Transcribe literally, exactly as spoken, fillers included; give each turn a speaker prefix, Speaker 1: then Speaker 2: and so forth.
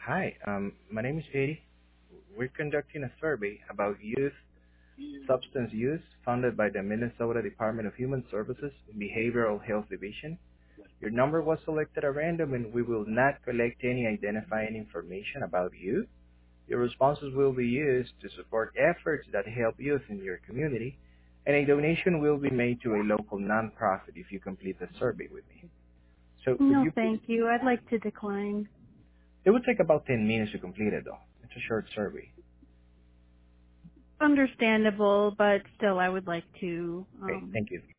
Speaker 1: Hi, um, my name is Eddie. We're conducting a survey about youth substance use funded by the Minnesota Department of Human Services Behavioral Health Division. Your number was selected at random and we will not collect any identifying information about you. Your responses will be used to support efforts that help youth in your community, and a donation will be made to a local nonprofit if you complete the survey with me. So could
Speaker 2: No,
Speaker 1: you please,
Speaker 2: thank you. I'd like to decline.
Speaker 1: it will take about ten minutes to complete it though. It's a short survey.
Speaker 2: Understandable, but still I would like to
Speaker 1: Okay,
Speaker 2: um,
Speaker 1: thank you.